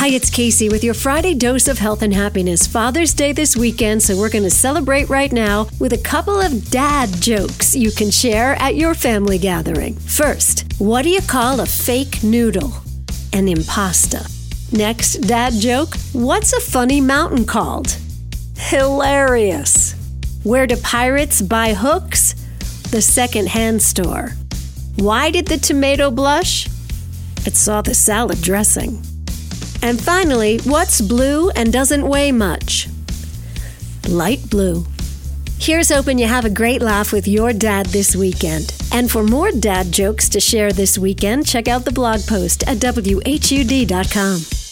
Hi, it's Casey with your Friday dose of health and happiness. Father's Day this weekend, so we're going to celebrate right now with a couple of dad jokes you can share at your family gathering. First, what do you call a fake noodle? An impasta. Next dad joke, what's a funny mountain called? Hilarious. Where do pirates buy hooks? The second-hand store. Why did the tomato blush? It saw the salad dressing. And finally, what's blue and doesn't weigh much? Light blue. Here's hoping you have a great laugh with your dad this weekend. And for more dad jokes to share this weekend, check out the blog post at WHUD.com.